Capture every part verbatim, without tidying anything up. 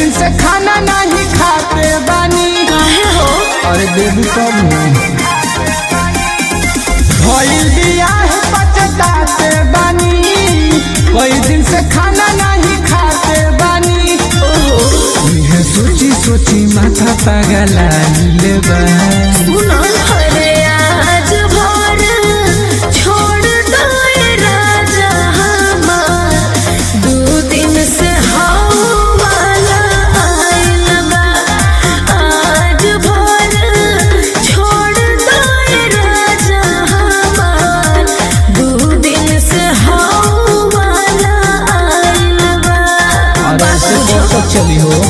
दिन से खाना नहीं खाते बानी। काहे हो? अरे बेबी कब भइल बियाह पछताते बानी। कई दिन से खाना नहीं खाते बानी। यह सोची सोची माथा पगला लेबा। सुनल हरे आज भोर छोड़ दो राजा हमार, दू दिन से हवाला आइल बा। आज भोर छोड़ दो राजा हमार, दू दिन से हवाला आइल बा। और ऐसे कब तक चली हो?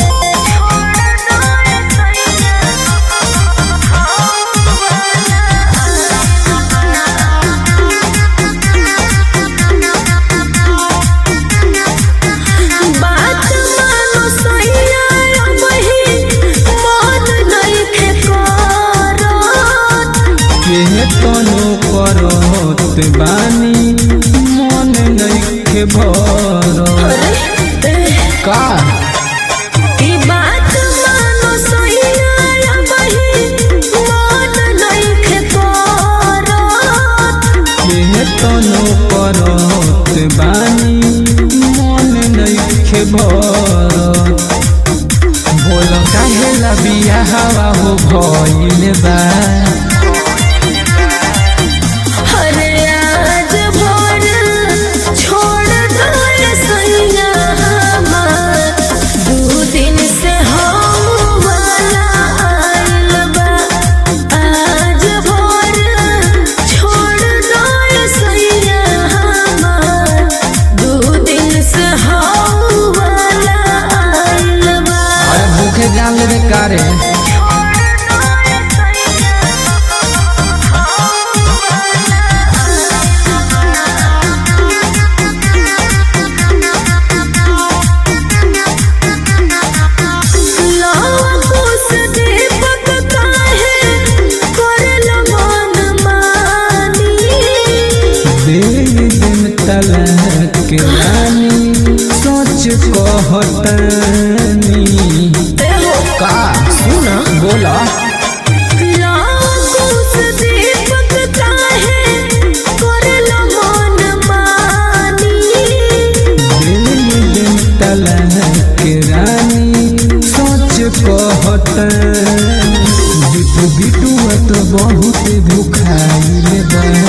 तनो करत बानी मन नइखे भरत का ई बात मानो सैया बही मन नइखे करत। के तनो करत बानी मन नइखे भरत। बोल काहे ला बियाहवा हो भइल बा। जान ले कारे तलक रानी सोच कहतनी का सुना बोला। तलक रानी सोच कहतनी बिटू बिटू तो बहुत भूखाइल बा।